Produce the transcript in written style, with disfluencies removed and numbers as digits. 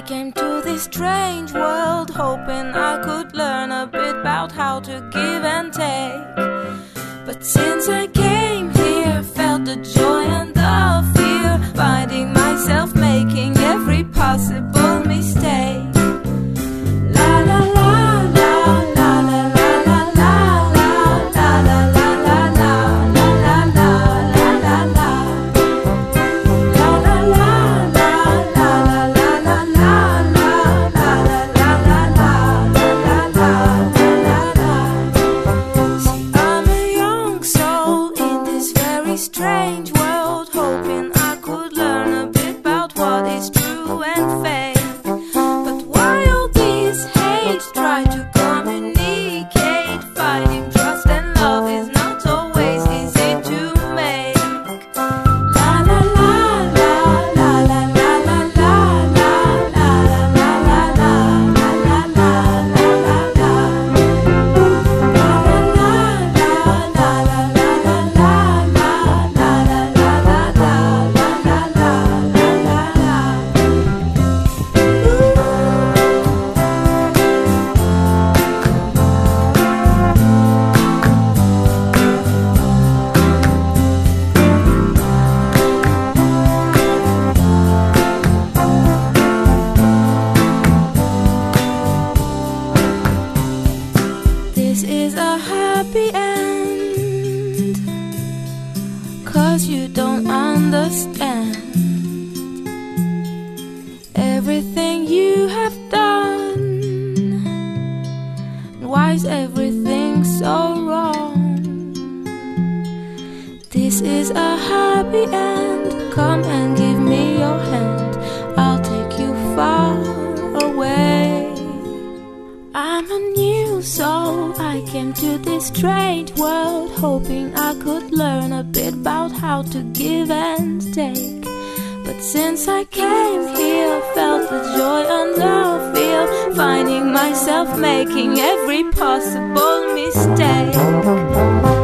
came to this strange world hoping I could learn a bit about how to give and take. But since I came here, felt the joy and the fear, finding myself making every possible mistake. La la la la la la la la la la la la la la la la la la. Strange world, hoping I could learn a bit about what is true and fake. But while these hates try to communicate, finding trust and love is not always easy to make. La la la la la la la la la la la la la la la la. This is a happy end, 'cause you don't understand everything you have done. Why is everything so wrong? This is a happy end. Come and give me your hand, I'll take you far away. I'm a new soul, I came to this strange world hoping I could learn a bit about how to give and take. But since I came here, felt the joy and the fear, finding myself making every possible mistake.